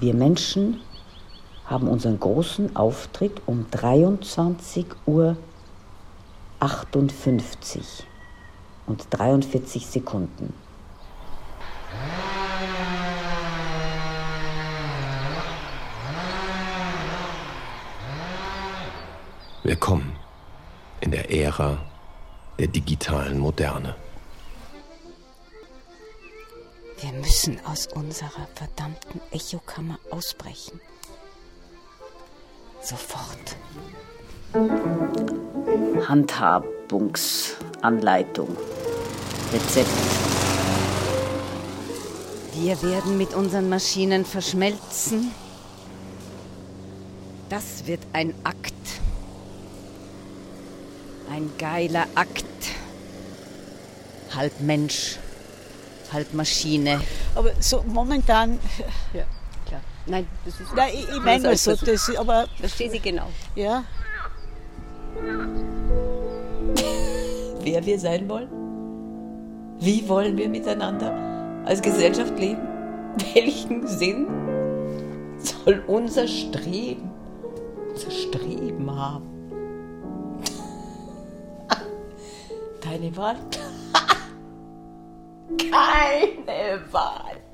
Wir Menschen haben unseren großen Auftritt um 23:58 und 43 Sekunden. Willkommen in der Ära der digitalen Moderne. Wir müssen aus unserer verdammten Echokammer ausbrechen. Sofort. Handhabungsanleitung. Rezept. Wir werden mit unseren Maschinen verschmelzen. Das wird ein Akt. Ein geiler Akt. Halb Mensch, halb Maschine. Aber so momentan... Ja, klar. Nein, das ist... Nein, ich meine nur so, das, aber... Verstehe Sie genau. Ja. Wer wir sein wollen? Wie wollen wir miteinander als Gesellschaft leben? Welchen Sinn soll unser Streben haben? Deine Wahl? Keine Wahl.